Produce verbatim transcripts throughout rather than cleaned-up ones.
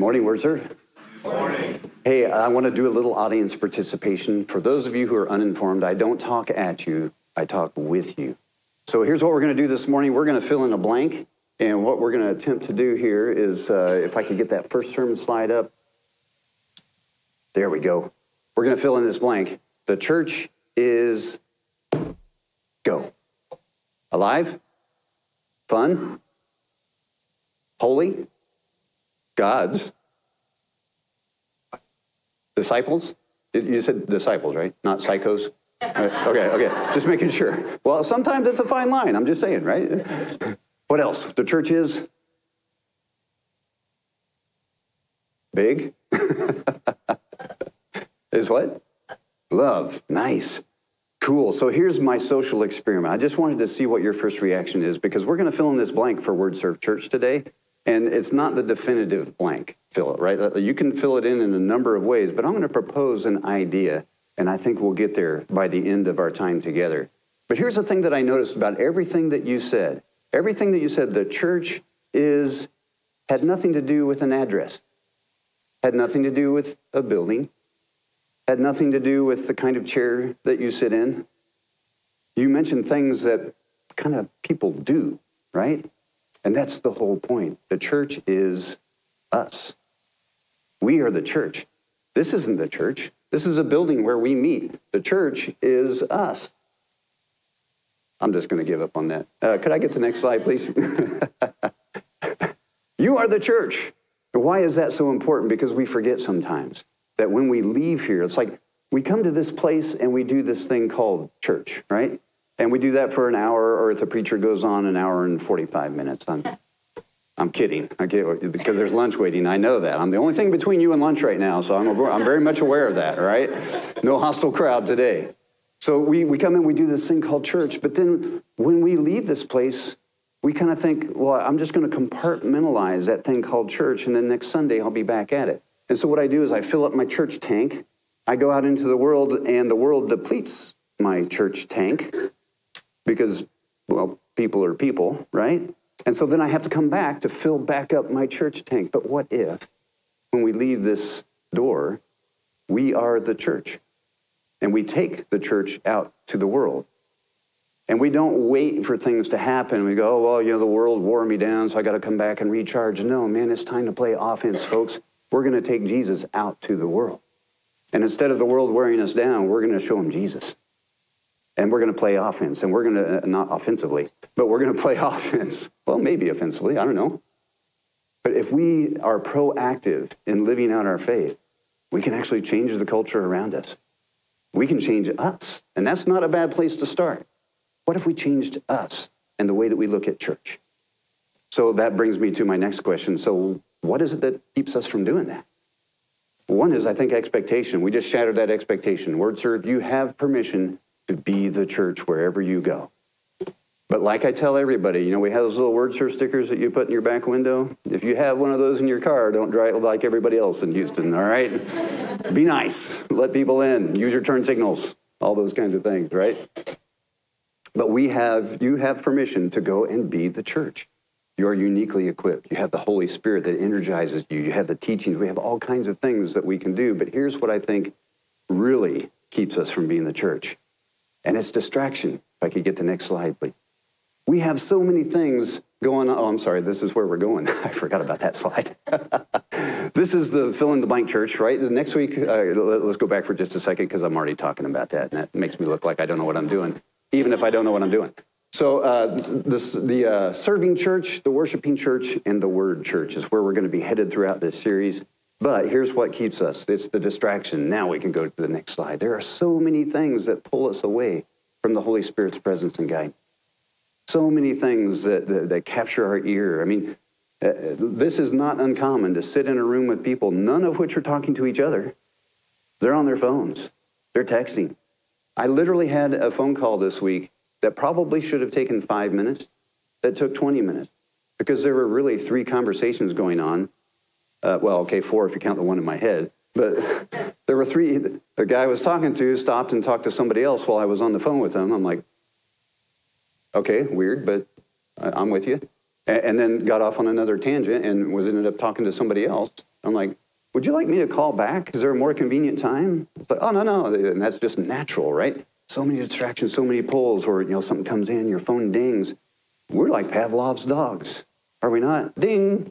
morning, WordServe. Good morning. Hey, I want to do a little audience participation. For those of you who are uninformed, I don't talk at you, I talk with you. So here's what we're going to do this morning. We're going to fill in a blank. And what we're going to attempt to do here is, uh, if I could get that first sermon slide up. There we go. We're going to fill in this blank. The church is go. Alive? Fun? Holy? God's? Disciples? You said disciples, right? Not psychos? Right. Okay, okay. Just making sure. Well, sometimes it's a fine line. I'm just saying, right? What else? The church is big. Is what? Love. Nice. Cool. So here's my social experiment. I just wanted to see what your first reaction is, because we're going to fill in this blank for WordServe Church today. And it's not the definitive blank, fill it, right? You can fill it in in a number of ways, but I'm going to propose an idea, and I think we'll get there by the end of our time together. But here's the thing that I noticed about everything that you said. Everything that you said, the church is, had nothing to do with an address, had nothing to do with a building, had nothing to do with the kind of chair that you sit in. You mentioned things that kind of people do, right? And that's the whole point. The church is us. We are the church. This isn't the church. This is a building where we meet. The church is us. I'm just going to give up on that. Uh, could I get the next slide, please? You are the church. Why is that so important? Because we forget sometimes that when we leave here, it's like we come to this place and we do this thing called church, right? And we do that for an hour, or if the preacher goes on, an hour and forty-five minutes. I'm, I'm kidding, okay, because there's lunch waiting. I know that. I'm the only thing between you and lunch right now, so I'm, I'm very much aware of that, right? No hostile crowd today. So we, we come in, we do this thing called church, but then when we leave this place, we kind of think, well, I'm just going to compartmentalize that thing called church, and then next Sunday I'll be back at it. And so what I do is I fill up my church tank, I go out into the world, and the world depletes my church tank, because, well, people are people, right? And so then I have to come back to fill back up my church tank. But what if, when we leave this door, we are the church, and we take the church out to the world? And we don't wait for things to happen. We go, oh, well, you know, the world wore me down, so I got to come back and recharge. No, man, it's time to play offense, folks. We're going to take Jesus out to the world. And instead of the world wearing us down, we're going to show them Jesus. And we're going to play offense. And we're going to, uh, not offensively, but we're going to play offense. Well, maybe offensively, I don't know. But if we are proactive in living out our faith, we can actually change the culture around us. We can change us. And that's not a bad place to start. What if we changed us and the way that we look at church? So that brings me to my next question. So what is it that keeps us from doing that? One is, I think, expectation. We just shattered that expectation. WordServe, you have permission to be the church wherever you go. But like I tell everybody, you know, we have those little WordServe stickers that you put in your back window. If you have one of those in your car, don't drive like everybody else in Houston, all right? Be nice. Let people in. Use your turn signals. All those kinds of things, right? But we have, you have permission to go and be the church. You are uniquely equipped. You have the Holy Spirit that energizes you. You have the teachings. We have all kinds of things that we can do. But here's what I think really keeps us from being the church. And it's distraction. If I could get the next slide, please. We have so many things going on. Oh, I'm sorry. This is where we're going. I forgot about that slide. This is the fill in the blank church, right? The next week, uh, let's go back for just a second, because I'm already talking about that. And that makes me look like I don't know what I'm doing, even if I don't know what I'm doing. So uh, this, the uh, serving church, the worshiping church, and the word church is where we're going to be headed throughout this series. But here's what keeps us. It's the distraction. Now we can go to the next slide. There are so many things that pull us away from the Holy Spirit's presence and guidance. So many things that, that, that capture our ear. I mean, uh, this is not uncommon to sit in a room with people, none of which are talking to each other. They're on their phones. They're texting. I literally had a phone call this week that probably should have taken five minutes, that took twenty minutes, because there were really three conversations going on. Uh, well, okay, four if you count the one in my head. But there were three. The guy I was talking to stopped and talked to somebody else while I was on the phone with him. I'm like, okay, weird, but I'm with you. And then got off on another tangent and was ended up talking to somebody else. I'm like, would you like me to call back? Is there a more convenient time? It's like, oh, no, no. And that's just natural, right? So many distractions, so many pulls, or, you know, something comes in, your phone dings. We're like Pavlov's dogs, are we not? Ding.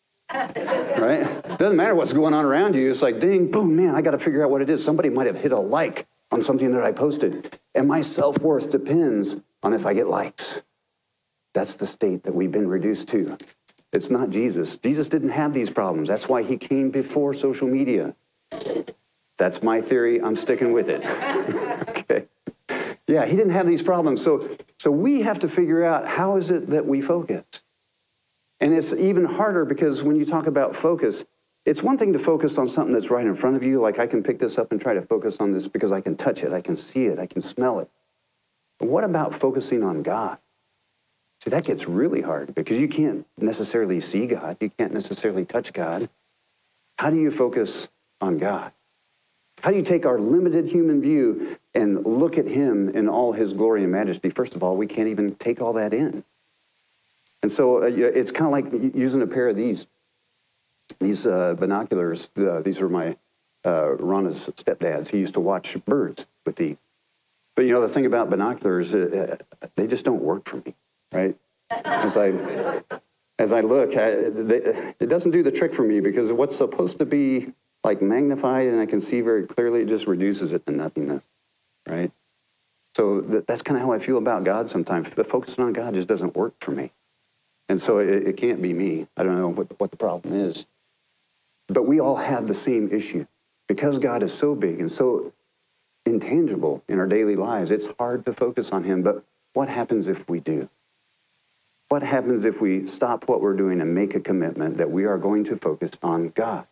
Right? Doesn't matter what's going on around you. It's like, ding, boom, man, I got to figure out what it is. Somebody might have hit a like on something that I posted. And my self-worth depends on if I get likes. That's the state that we've been reduced to. It's not Jesus. Jesus didn't have these problems. That's why he came before social media. That's my theory. I'm sticking with it. Okay. Yeah, he didn't have these problems. So, so we have to figure out, how is it that we focus? And it's even harder because when you talk about focus, it's one thing to focus on something that's right in front of you. Like, I can pick this up and try to focus on this because I can touch it, I can see it, I can smell it. But what about focusing on God? See, that gets really hard because you can't necessarily see God. You can't necessarily touch God. How do you focus on God? How do you take our limited human view and look at him in all his glory and majesty? First of all, we can't even take all that in. And so uh, it's kind of like using a pair of these. These uh, binoculars, uh, these are my, uh, Rana's stepdads. He used to watch birds with these. But you know, the thing about binoculars, uh, they just don't work for me, right? As I, as I look, I, they, it doesn't do the trick for me because what's supposed to be like magnified and I can see very clearly, it just reduces it to nothingness, right? So th- that's kind of how I feel about God sometimes. The focusing on God just doesn't work for me. And so it, it can't be me. I don't know what, what the problem is. But we all have the same issue. Because God is so big and so intangible in our daily lives, it's hard to focus on him. But what happens if we do? What happens if we stop what we're doing and make a commitment that we are going to focus on God?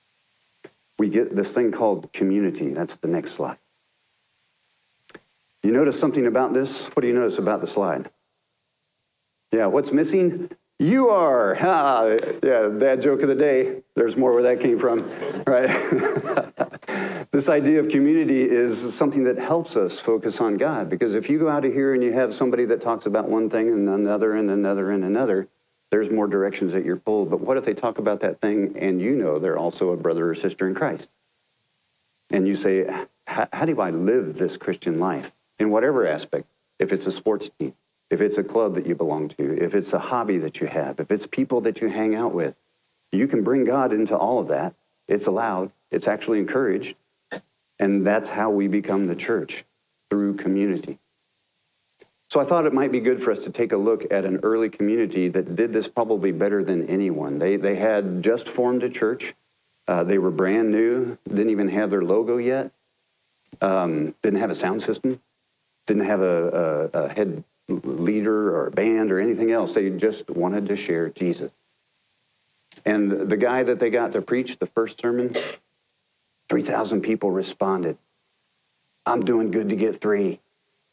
We get this thing called community. That's the next slide. You notice something about this? What do you notice about the slide? Yeah, what's missing? You are. Ha, yeah, dad joke of the day. There's more where that came from, right? This idea of community is something that helps us focus on God. Because if you go out of here and you have somebody that talks about one thing and another and another and another, there's more directions that you're pulled. But what if they talk about that thing and you know they're also a brother or sister in Christ? And you say, how do I live this Christian life in whatever aspect? If it's a sports team, if it's a club that you belong to, if it's a hobby that you have, if it's people that you hang out with, you can bring God into all of that. It's allowed. It's actually encouraged. And that's how we become the church, through community. So I thought it might be good for us to take a look at an early community that did this probably better than anyone. They, they had just formed a church. Uh, they were brand new, didn't even have their logo yet, um, didn't have a sound system, didn't have a, a, a head leader or a band or anything else. They just wanted to share Jesus. And the guy that they got to preach the first sermon, three thousand people responded. I'm doing good to get three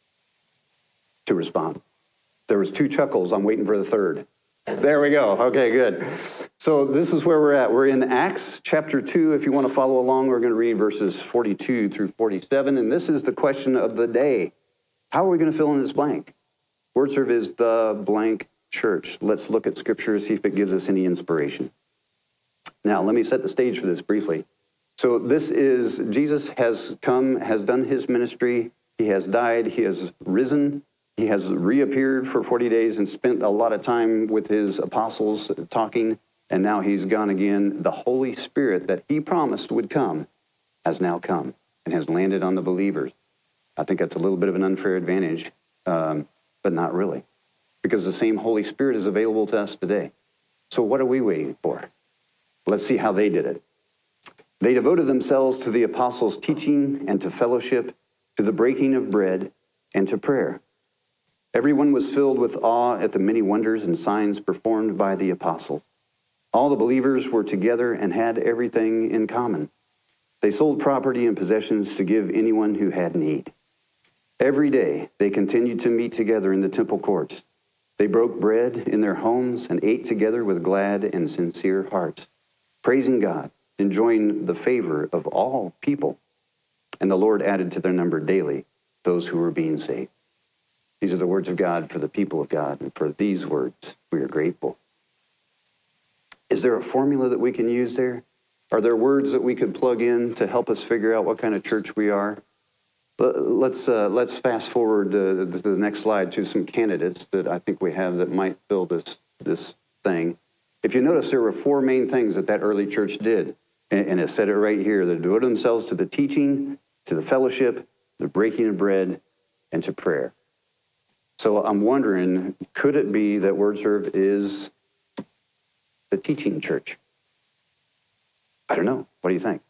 to respond. There was two chuckles. I'm waiting for the third. There we go. Okay, good. So this is where we're at. We're in Acts chapter two. If you want to follow along, we're going to read verses forty-two through forty-seven. And this is the question of the day. How are we going to fill in this blank? Word serve is the blank church. Let's look at scripture, see if it gives us any inspiration. Now, let me set the stage for this briefly. So this is, Jesus has come, has done his ministry. He has died. He has risen. He has reappeared for forty days and spent a lot of time with his apostles talking. And now he's gone again. The Holy Spirit that he promised would come has now come and has landed on the believers. I think that's a little bit of an unfair advantage, um, but not really, because the same Holy Spirit is available to us today. So what are we waiting for? Let's see how they did it. They devoted themselves to the apostles' teaching and to fellowship, to the breaking of bread and to prayer. Everyone was filled with awe at the many wonders and signs performed by the apostles. All the believers were together and had everything in common. They sold property and possessions to give anyone who had need. Every day they continued to meet together in the temple courts. They broke bread in their homes and ate together with glad and sincere hearts, praising God, enjoying the favor of all people. And the Lord added to their number daily those who were being saved. These are the words of God for the people of God, and for these words we are grateful. Is there a formula that we can use there? Are there words that we could plug in to help us figure out what kind of church we are? Let's uh, let's fast forward to the next slide to some candidates that I think we have that might fill this this thing. If you notice, there were four main things that that early church did, and, and it said it right here: they devoted themselves to the teaching, to the fellowship, the breaking of bread, and to prayer. So I'm wondering, could it be that WordServe is the teaching church? I don't know. What do you think?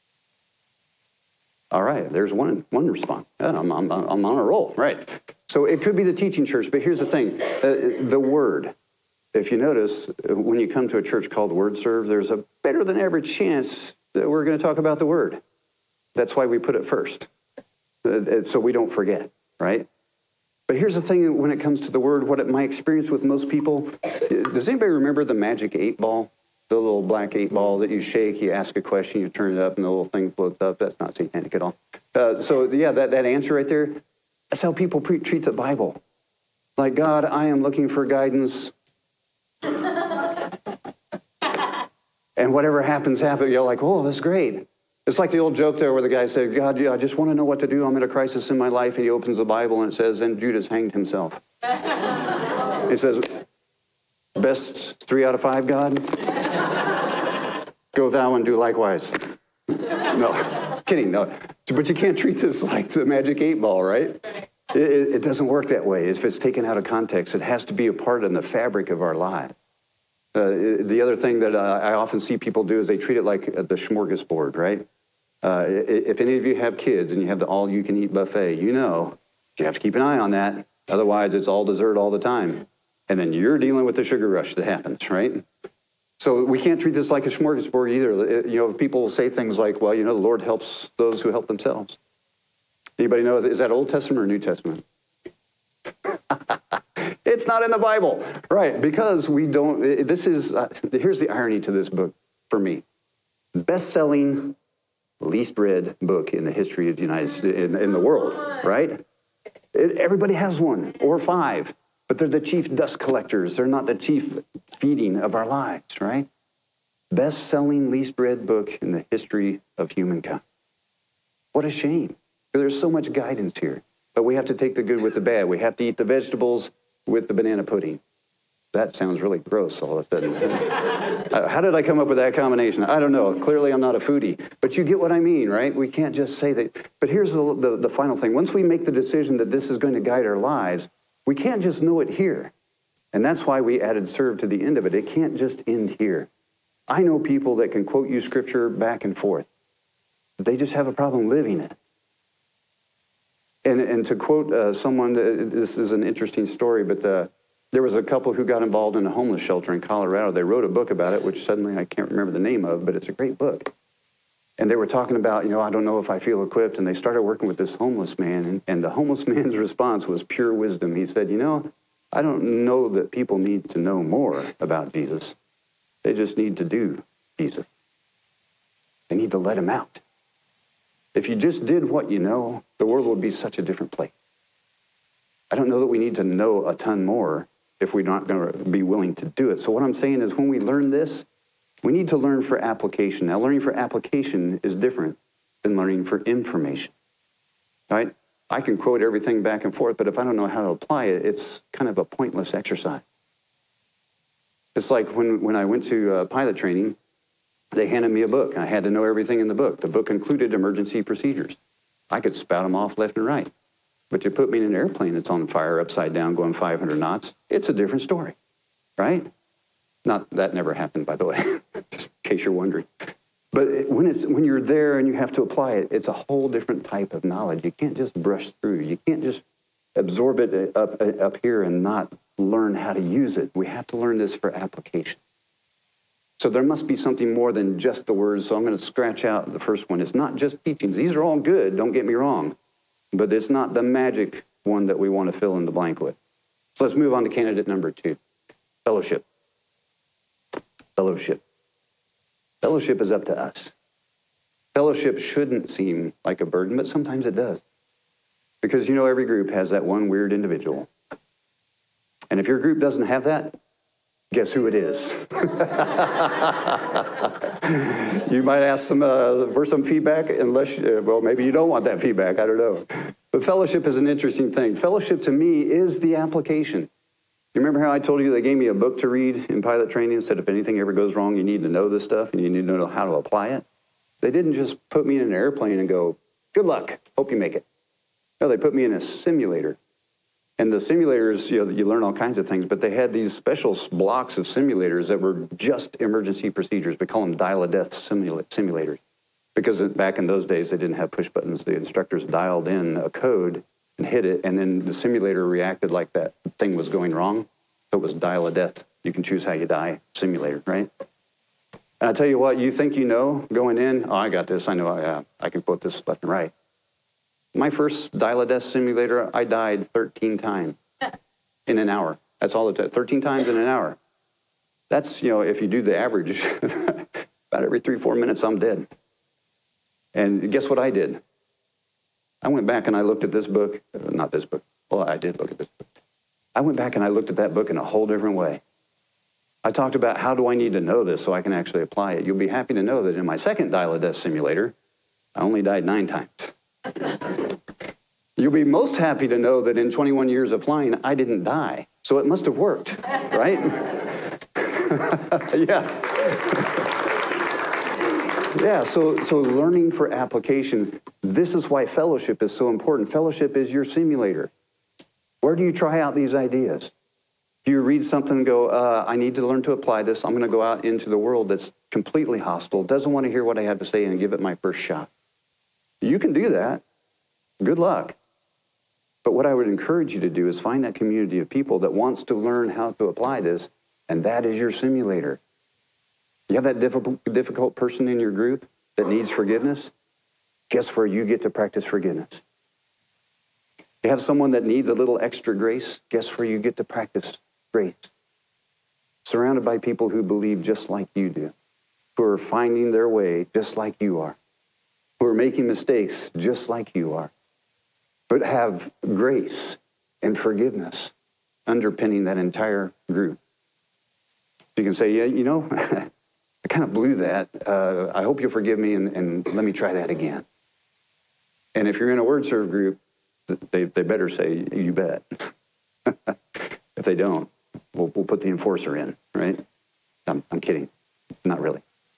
All right, there's one one response. Yeah, I'm, I'm, I'm on a roll, right. So it could be the teaching church, but here's the thing. Uh, the Word. If you notice, when you come to a church called WordServe, there's a better than average chance that we're going to talk about the Word. That's why we put it first, uh, so we don't forget, right? But here's the thing, when it comes to the Word, what it, my experience with most people, does anybody remember the magic eight ball? The little black eight ball that you shake, you ask a question, you turn it up, and the little thing floats up. That's not satanic at all. Uh, so yeah, that, that answer right there, that's how people pre- treat the Bible. Like, God, I am looking for guidance. And whatever happens, happens. You're like, oh, that's great. It's like the old joke there where the guy said, God, yeah, I just want to know what to do. I'm in a crisis in my life. And he opens the Bible and it says, and Judas hanged himself. It says, best three out of five, God? Go thou and do likewise. No, kidding, no. But you can't treat this like the magic eight ball, right? It, it, it doesn't work that way. If it's taken out of context, it has to be a part of the fabric of our lives. Uh, the other thing that uh, I often see people do is they treat it like the smorgasbord, right? Uh, if any of you have kids and you have the all-you-can-eat buffet, you know you have to keep an eye on that. Otherwise, it's all dessert all the time. And then you're dealing with the sugar rush that happens, right? So we can't treat this like a smorgasbord either. It, you know, people will say things like, well, you know, the Lord helps those who help themselves. Anybody know, is that Old Testament or New Testament? It's not in the Bible, right? Because we don't, this is, uh, here's the irony to this book for me. Best-selling, least read book in the history of the United States, in, in the world, right? It, everybody has one or five. But they're the chief dust collectors. They're not the chief feeding of our lives, right? Best-selling, least-read book in the history of humankind. What a shame. There's so much guidance here. But we have to take the good with the bad. We have to eat the vegetables with the banana pudding. That sounds really gross all of a sudden. How did I come up with that combination? I don't know. Clearly, I'm not a foodie. But you get what I mean, right? We can't just say that. But here's the, the, the final thing. Once we make the decision that this is going to guide our lives, we can't just know it here. And that's why we added serve to the end of it. It can't just end here. I know people that can quote you scripture back and forth. They just have a problem living it. And, and to quote uh, someone, uh, this is an interesting story, but uh, there was a couple who got involved in a homeless shelter in Colorado. They wrote a book about it, which suddenly I can't remember the name of, but it's a great book. And they were talking about, you know, I don't know if I feel equipped. And they started working with this homeless man. And, and the homeless man's response was pure wisdom. He said, you know, I don't know that people need to know more about Jesus. They just need to do Jesus. They need to let him out. If you just did what you know, the world would be such a different place. I don't know that we need to know a ton more if we're not going to be willing to do it. So what I'm saying is when we learn this, we need to learn for application. Now, learning for application is different than learning for information, right? I can quote everything back and forth, but if I don't know how to apply it, it's kind of a pointless exercise. It's like when, when I went to uh, pilot training, they handed me a book. I had to know everything in the book. The book included emergency procedures. I could spout them off left and right. But you put me in an airplane that's on fire upside down going five hundred knots, it's a different story, right? Not, that never happened, by the way, just in case you're wondering. But when it's when you're there and you have to apply it, it's a whole different type of knowledge. You can't just brush through. You can't just absorb it up, up here and not learn how to use it. We have to learn this for application. So there must be something more than just the words. So I'm going to scratch out the first one. It's not just teachings. These are all good, don't get me wrong. But it's not the magic one that we want to fill in the blank with. So let's move on to candidate number two, fellowship. Fellowship. Fellowship is up to us. Fellowship shouldn't seem like a burden, but sometimes it does. Because, you know, every group has that one weird individual. And if your group doesn't have that, Guess who it is? You might ask some uh, for some feedback, unless, uh, well, maybe you don't want that feedback. I don't know. But fellowship is an interesting thing. Fellowship to me is the application. You remember how I told you they gave me a book to read in pilot training and said if anything ever goes wrong, you need to know this stuff and you need to know how to apply it? They didn't just put me in an airplane and go, good luck, hope you make it. No, they put me in a simulator. And the simulators, you know, you learn all kinds of things, but they had these special blocks of simulators that were just emergency procedures. We call them dial-a-death simula- simulators. Because back in those days, they didn't have push buttons. The instructors dialed in a code and hit it, and then the simulator reacted like that thing was going wrong. So it was dial-a-death. You can choose how you die simulator, right? And I tell you what, you think you know going in, oh, I got this. I know I, uh, I can quote this left and right. My first dial-a-death simulator, I died thirteen times in an hour. That's all it took, thirteen times in an hour. That's, you know, if you do the average, about every three, four minutes, I'm dead. And guess what I did? I went back and I looked at this book, not this book, well, I did look at this book. I went back and I looked at that book in a whole different way. I talked about how do I need to know this so I can actually apply it. You'll be happy to know that in my second dial-a-death simulator, I only died nine times. You'll be most happy to know that in twenty-one years of flying, I didn't die. So it must have worked, right? Yeah. Yeah, so, so learning for application, this is why fellowship is so important. Fellowship is your simulator. Where do you try out these ideas? Do you read something and go, uh, I need to learn to apply this. I'm going to go out into the world that's completely hostile, doesn't want to hear what I have to say and give it my first shot. You can do that. Good luck. But what I would encourage you to do is find that community of people that wants to learn how to apply this, and that is your simulator. You have that difficult, difficult person in your group that needs forgiveness? Guess where you get to practice forgiveness? You have someone that needs a little extra grace? Guess where you get to practice grace? Surrounded by people who believe just like you do, who are finding their way just like you are, who are making mistakes just like you are, but have grace and forgiveness underpinning that entire group. You can say, yeah, you know, I kind of blew that. Uh, I hope you'll forgive me and, and let me try that again. And if you're in a word serve group, they, they better say, you bet. If they don't, we'll, we'll put the enforcer in, right? I'm, I'm kidding. Not really.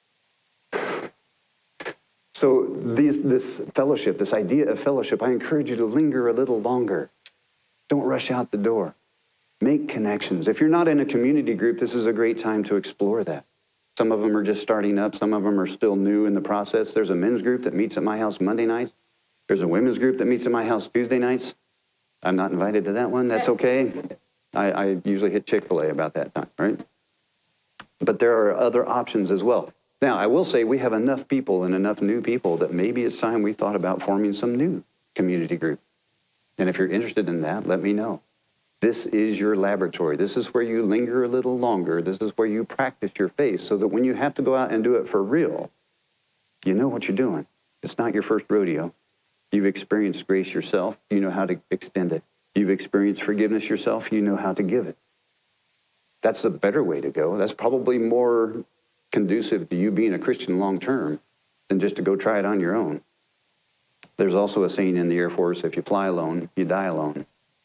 So these, this fellowship, this idea of fellowship, I encourage you to linger a little longer. Don't rush out the door. Make connections. If you're not in a community group, this is a great time to explore that. Some of them are just starting up. Some of them are still new in the process. There's a men's group that meets at my house Monday nights. There's a women's group that meets at my house Tuesday nights. I'm not invited to that one. That's okay. I, I usually hit Chick-fil-A about that time, right? But there are other options as well. Now, I will say we have enough people and enough new people that maybe it's time we thought about forming some new community group. And if you're interested in that, let me know. This is your laboratory. This is where you linger a little longer. This is where you practice your faith so that when you have to go out and do it for real, you know what you're doing. It's not your first rodeo. You've experienced grace yourself. You know how to extend it. You've experienced forgiveness yourself. You know how to give it. That's a better way to go. That's probably more conducive to you being a Christian long term than just to go try it on your own. There's also a saying in the Air Force, if you fly alone, you die alone.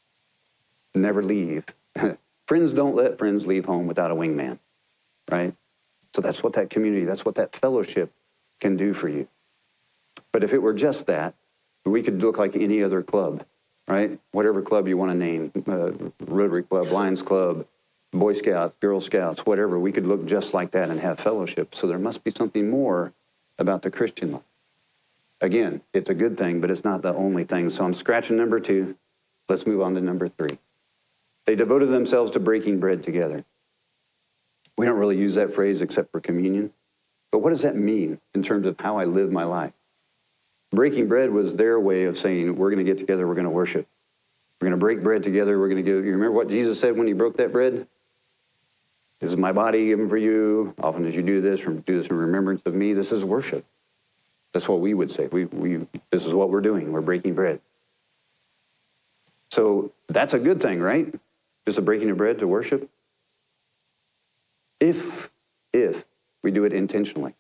Never leave. Friends don't let friends leave home without a wingman, right? So that's what that community, that's what that fellowship can do for you. But if it were just that, we could look like any other club, right? Whatever club you want to name, uh, Rotary Club, Lions Club, Boy Scouts, Girl Scouts, whatever, we could look just like that and have fellowship. So there must be something more about the Christian life. Again, it's a good thing, but it's not the only thing. So I'm scratching number two. Let's move on to number three. They devoted themselves to breaking bread together. We don't really use that phrase except for communion. But what does that mean in terms of how I live my life? Breaking bread was their way of saying, we're going to get together, we're going to worship. We're going to break bread together, we're going to give, you remember what Jesus said when he broke that bread? This is my body given for you. Often as you do this, do this in remembrance of me. This is worship. That's what we would say. We, we, this is what we're doing. We're breaking bread. So that's a good thing, right? Just a breaking of bread to worship. If, if we do it intentionally.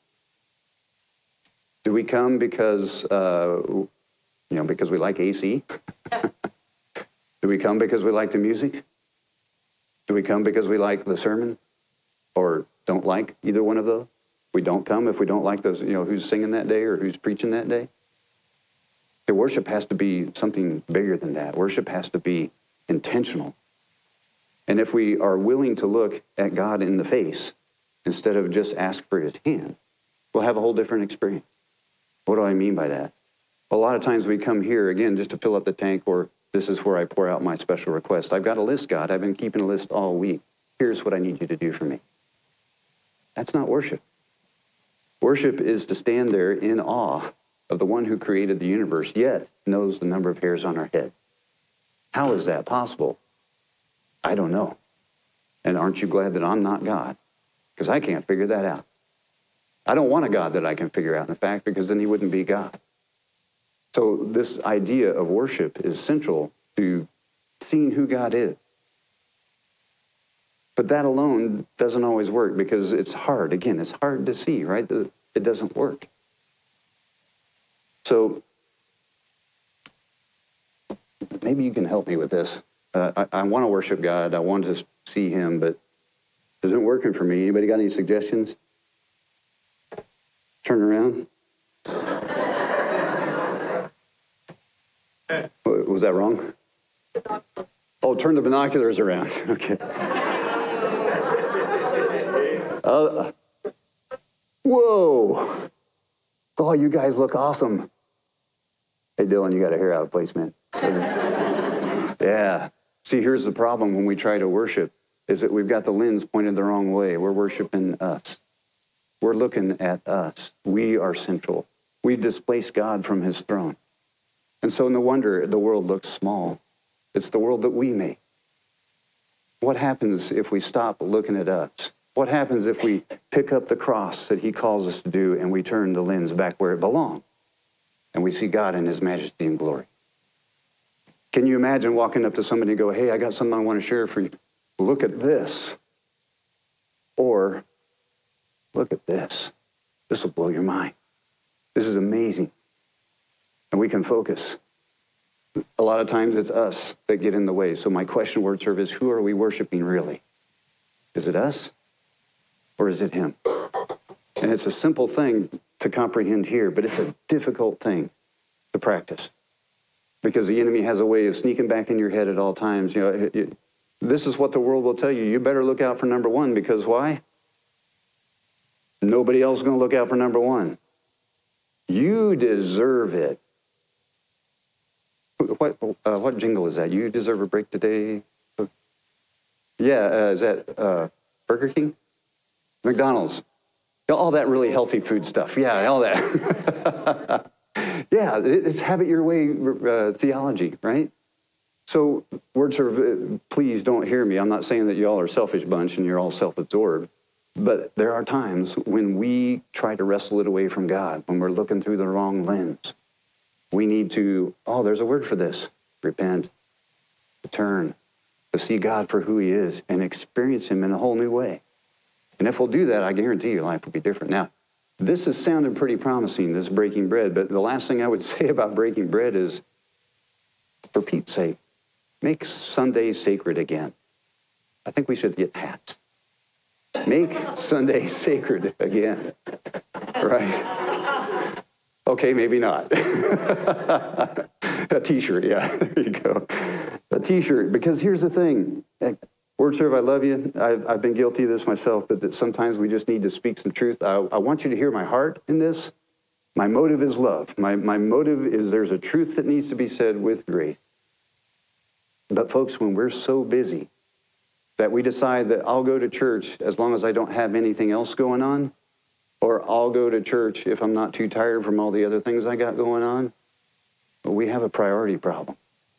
Do we come because, uh, you know, because we like A C? Do we come because we like the music? Do we come because we like the sermon? Or don't like either one of those? We don't come if we don't like those, you know, who's singing that day or who's preaching that day? The worship has to be something bigger than that. Worship has to be intentional. And if we are willing to look at God in the face instead of just ask for his hand, we'll have a whole different experience. What do I mean by that? A lot of times we come here, again, just to fill up the tank, or this is where I pour out my special request. I've got a list, God. I've been keeping a list all week. Here's what I need you to do for me. That's not worship. Worship is to stand there in awe of the one who created the universe, yet knows the number of hairs on our head. How is that possible? I don't know. And aren't you glad that I'm not God? Because I can't figure that out. I don't want a God that I can figure out, in fact, because then he wouldn't be God. So this idea of worship is central to seeing who God is. But that alone doesn't always work because it's hard. Again, it's hard to see, right? It doesn't work. So maybe you can help me with this. Uh, I, I want to worship God. I want to see him, but it isn't working for me. Anybody got any suggestions? Turn around. Was that wrong? Oh, turn the binoculars around. Okay. Uh, whoa. Oh, you guys look awesome. Hey, Dylan, you got a hair out of place, man. Yeah. See, here's the problem when we try to worship, is that we've got the lens pointed the wrong way. We're worshiping us. We're looking at us. We are central. We displace God from his throne. And so no wonder the world looks small. It's the world that we make. What happens if we stop looking at us? What happens if we pick up the cross that he calls us to do and we turn the lens back where it belongs and we see God in his majesty and glory? Can you imagine walking up to somebody and go, hey, I got something I want to share for you. Look at this. Or, look at this. This will blow your mind. This is amazing. And we can focus. A lot of times it's us that get in the way. So my question, word serve, is who are we worshiping really? Is it us? Or is it him? And it's a simple thing to comprehend here, but it's a difficult thing to practice. Because the enemy has a way of sneaking back in your head at all times. You know, it, it, this is what the world will tell you. You better look out for number one, because why? Nobody else is going to look out for number one. You deserve it. What uh, what jingle is that? You deserve a break today? Yeah, uh, is that uh, Burger King? McDonald's? All that really healthy food stuff. Yeah, all that. Yeah, it's have it your way uh, theology, right? So, word serve, please don't hear me. I'm not saying that you all are a selfish bunch and you're all self-absorbed. But there are times when we try to wrestle it away from God, when we're looking through the wrong lens. We need to, oh, there's a word for this. Repent, to turn, to see God for who he is and experience him in a whole new way. And if we'll do that, I guarantee your life will be different. Now, this is sounding pretty promising, this breaking bread, but the last thing I would say about breaking bread is, for Pete's sake, make Sunday sacred again. I think we should get hats. Make Sunday sacred again, right? Okay, maybe not. A t-shirt, yeah, there you go. A t-shirt, because here's the thing. Word serve, I love you. I've, I've been guilty of this myself, but that sometimes we just need to speak some truth. I, I want you to hear my heart in this. My motive is love. My, my motive is there's a truth that needs to be said with grace. But folks, when we're so busy that we decide that I'll go to church as long as I don't have anything else going on, or I'll go to church if I'm not too tired from all the other things I got going on, well, we have a priority problem.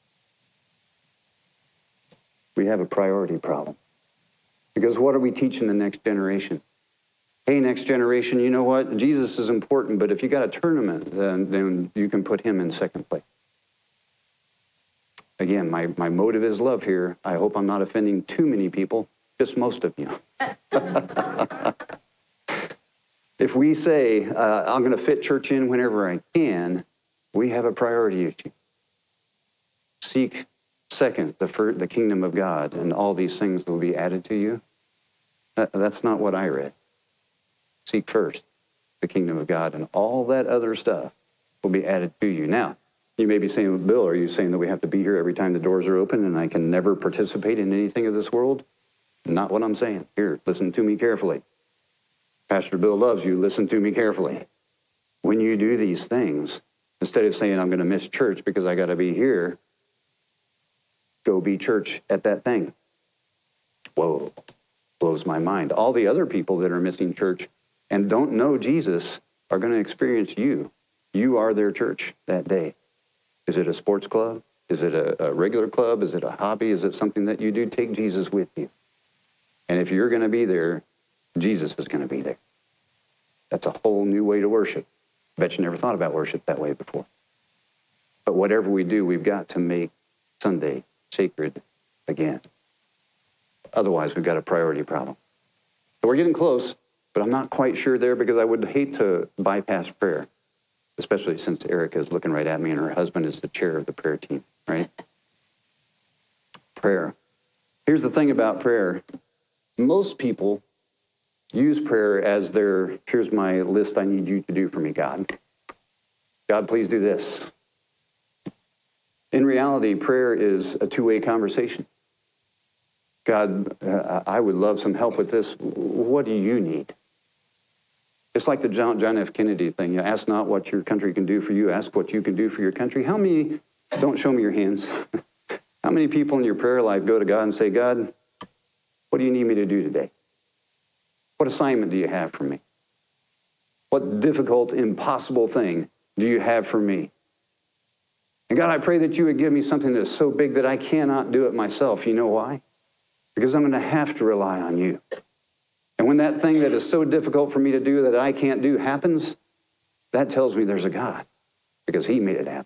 We have a priority problem. Because what are we teaching the next generation? Hey, next generation, you know what? Jesus is important, but if you got a tournament, then, then you can put him in second place. Again, my, my motive is love here. I hope I'm not offending too many people, just most of you. If we say, uh, I'm going to fit church in whenever I can, we have a priority issue. Seek second the, fir- the kingdom of God, and all these things will be added to you. That, that's not what I read. Seek first the kingdom of God, and all that other stuff will be added to you. Now, you may be saying, Bill, are you saying that we have to be here every time the doors are open and I can never participate in anything of this world? Not what I'm saying. Here, listen to me carefully. Pastor Bill loves you. Listen to me carefully. When you do these things, instead of saying, I'm going to miss church because I got to be here, go be church at that thing. Whoa, blows my mind. All the other people that are missing church and don't know Jesus are going to experience you. You are their church that day. Is it a sports club? Is it a, a regular club? Is it a hobby? Is it something that you do? Take Jesus with you. And if you're going to be there, Jesus is going to be there. That's a whole new way to worship. I bet you never thought about worship that way before. But whatever we do, we've got to make Sunday sacred again. Otherwise, we've got a priority problem. So we're getting close, but I'm not quite sure there because I would hate to bypass prayer, especially since Erica is looking right at me and her husband is the chair of the prayer team, right? Prayer. Here's the thing about prayer. Most people use prayer as their, here's my list I need you to do for me, God. God, please do this. In reality, prayer is a two-way conversation. God, uh, I would love some help with this. What do you need? It's like the John, John F. Kennedy thing. You ask not what your country can do for you, ask what you can do for your country. How many, don't show me your hands, how many people in your prayer life go to God and say, God, what do you need me to do today? What assignment do you have for me? What difficult, impossible thing do you have for me? And God, I pray that you would give me something that's so big that I cannot do it myself. You know why? Because I'm going to have to rely on you. And when that thing that is so difficult for me to do that I can't do happens, that tells me there's a God, because he made it happen.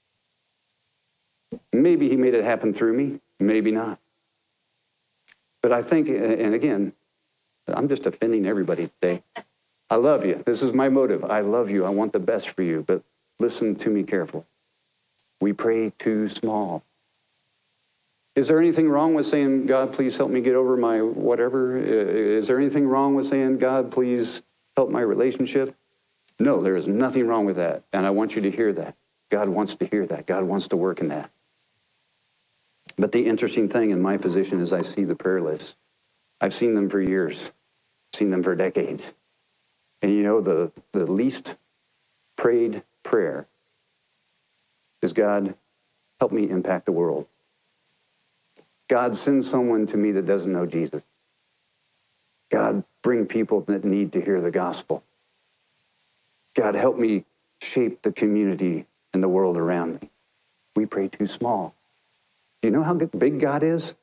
Maybe he made it happen through me, maybe not. But I think, and again, I'm just offending everybody today. I love you. This is my motive. I love you. I want the best for you. But listen to me carefully. We pray too small. Is there anything wrong with saying, God, please help me get over my whatever? Is there anything wrong with saying, God, please help my relationship? No, there is nothing wrong with that. And I want you to hear that. God wants to hear that. God wants to work in that. But the interesting thing in my position is I see the prayer lists. I've seen them for years, seen them for decades. And you know, the, the least prayed prayer is, God, help me impact the world. God, send someone to me that doesn't know Jesus. God, bring people that need to hear the gospel. God, help me shape the community and the world around me. We pray too small. Do you know how big God is?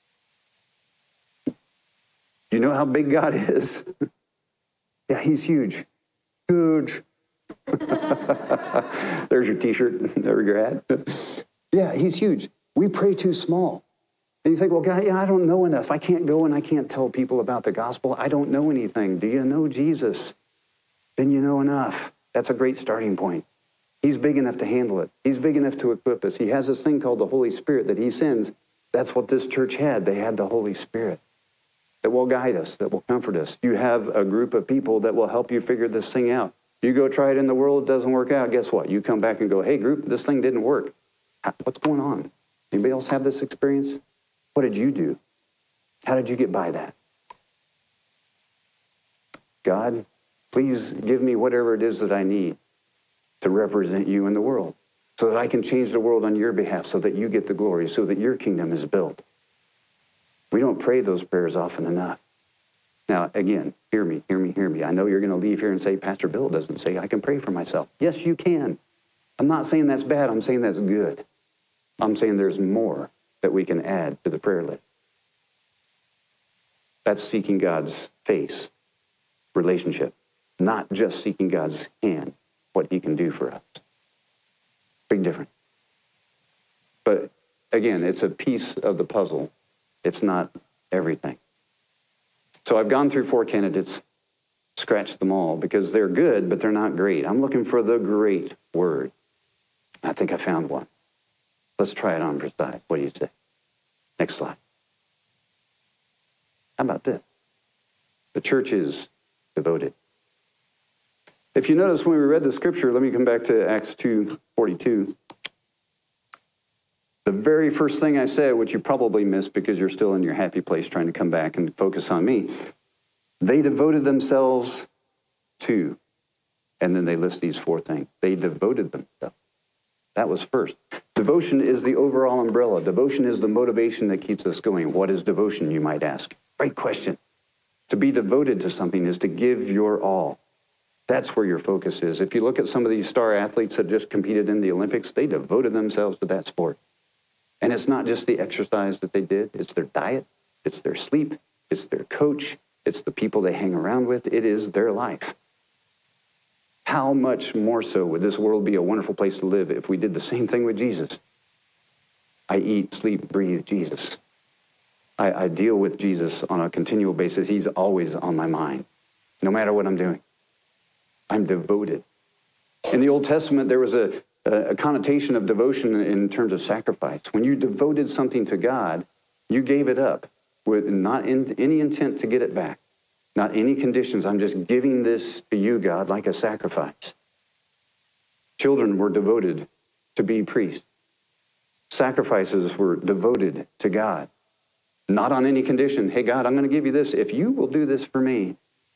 Do you know how big God is? Yeah, he's huge. Huge. There's your t-shirt. There's your hat. Yeah, he's huge. We pray too small. And you think, well, God, yeah, I don't know enough. I can't go and I can't tell people about the gospel. I don't know anything. Do you know Jesus? Then you know enough. That's a great starting point. He's big enough to handle it. He's big enough to equip us. He has this thing called the Holy Spirit that he sends. That's what this church had. They had the Holy Spirit that will guide us, that will comfort us. You have a group of people that will help you figure this thing out. You go try it in the world, it doesn't work out. Guess what? You come back and go, hey, group, this thing didn't work. What's going on? Anybody else have this experience? What did you do? How did you get by that? God, please give me whatever it is that I need to represent you in the world so that I can change the world on your behalf, so that you get the glory, so that your kingdom is built. We don't pray those prayers often enough. Now, again, hear me, hear me, hear me. I know you're going to leave here and say, Pastor Bill doesn't say I can pray for myself. Yes, you can. I'm not saying that's bad. I'm saying that's good. I'm saying there's more that we can add to the prayer list. That's seeking God's face, relationship, not just seeking God's hand, what he can do for us. Big difference. But again, it's a piece of the puzzle. It's not everything. So I've gone through four candidates, scratched them all because they're good, but they're not great. I'm looking for the great word. I think I found one. Let's try it on for size. What do you say? Next slide. How about this? The church is devoted. If you notice when we read the scripture, let me come back to Acts two forty-two. The very first thing I said, which you probably missed because you're still in your happy place trying to come back and focus on me, they devoted themselves to, and then they list these four things. They devoted themselves. That was first. Devotion is the overall umbrella. Devotion is the motivation that keeps us going. What is devotion, you might ask? Great question. To be devoted to something is to give your all. That's where your focus is. If you look at some of these star athletes that just competed in the Olympics, they devoted themselves to that sport. And it's not just the exercise that they did. It's their diet. It's their sleep. It's their coach. It's the people they hang around with. It is their life. How much more so would this world be a wonderful place to live if we did the same thing with Jesus? I eat, sleep, breathe Jesus. I, I deal with Jesus on a continual basis. He's always on my mind, no matter what I'm doing. I'm devoted. In the Old Testament, there was a, a connotation of devotion in terms of sacrifice. When you devoted something to God, you gave it up with not in, any intent to get it back, not any conditions. I'm just giving this to you, God, like a sacrifice. Children were devoted to be priests. Sacrifices were devoted to God, not on any condition. Hey, God, I'm going to give you this if you will do this for me.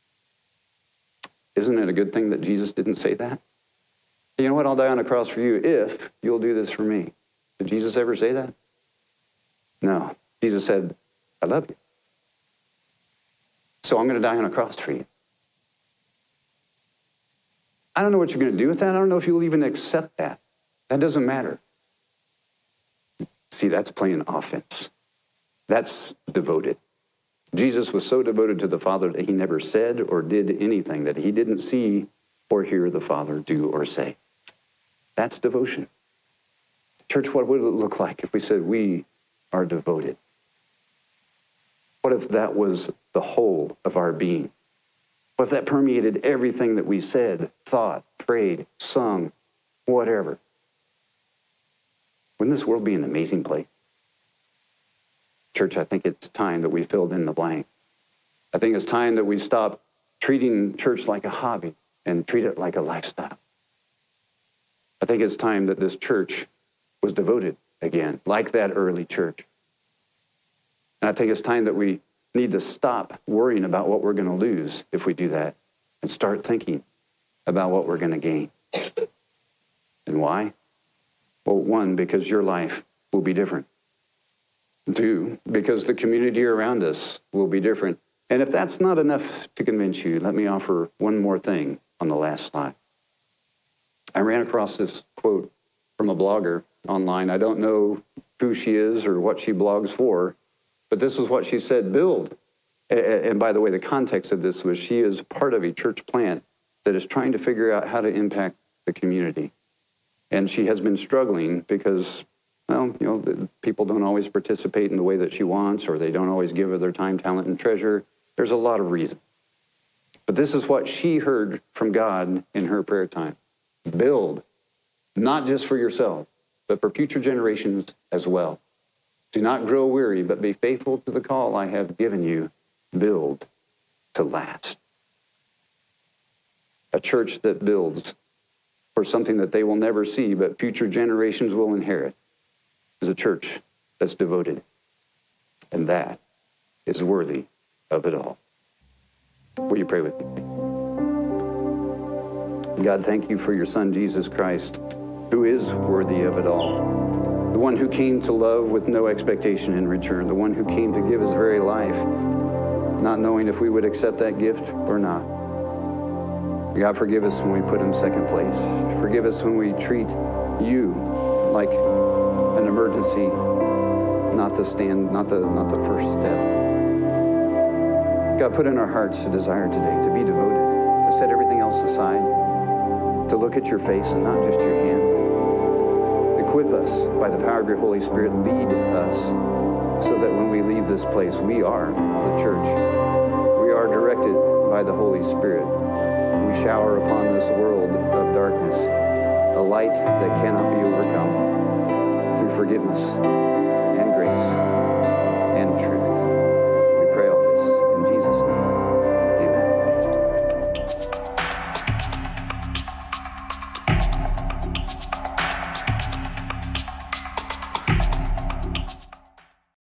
Isn't it a good thing that Jesus didn't say that? You know what? I'll die on a cross for you if you'll do this for me. Did Jesus ever say that? No. Jesus said, I love you. So I'm going to die on a cross for you. I don't know what you're going to do with that. I don't know if you'll even accept that. That doesn't matter. See, that's playing offense. That's devoted. Jesus was so devoted to the Father that he never said or did anything that he didn't see or hear the Father do or say. That's devotion. Church, what would it look like if we said we are devoted? What if that was the whole of our being? What if that permeated everything that we said, thought, prayed, sung, whatever? Wouldn't this world be an amazing place? Church, I think it's time that we filled in the blank. I think it's time that we stop treating church like a hobby and treat it like a lifestyle. I think it's time that this church was devoted again, like that early church. And I think it's time that we need to stop worrying about what we're going to lose if we do that and start thinking about what we're going to gain. And why? Well, one, because your life will be different. Two, because the community around us will be different. And if that's not enough to convince you, let me offer one more thing on the last slide. I ran across this quote from a blogger online. I don't know who she is or what she blogs for, but this is what she said: build. And by the way, the context of this was she is part of a church plant that is trying to figure out how to impact the community. And she has been struggling because, well, you know, people don't always participate in the way that she wants, or they don't always give her their time, talent, and treasure. There's a lot of reasons. But this is what she heard from God in her prayer time. Build, not just for yourself, but for future generations as well. Do not grow weary, but be faithful to the call I have given you. Build to last. A church that builds for something that they will never see, but future generations will inherit, is a church that's devoted. And that is worthy of it all. Will you pray with me? God, thank you for your Son, Jesus Christ, who is worthy of it all. The one who came to love with no expectation in return. The one who came to give his very life, not knowing if we would accept that gift or not. God, forgive us when we put him second place. Forgive us when we treat you like an emergency, not the stand, not the not the first step. God, put in our hearts a desire today to be devoted, to set everything else aside, to look at your face and not just your hand. Equip us by the power of your Holy Spirit. Lead us so that when we leave this place, we are the church. We directed by the Holy Spirit, we shower upon this world of darkness a light that cannot be overcome through forgiveness and grace.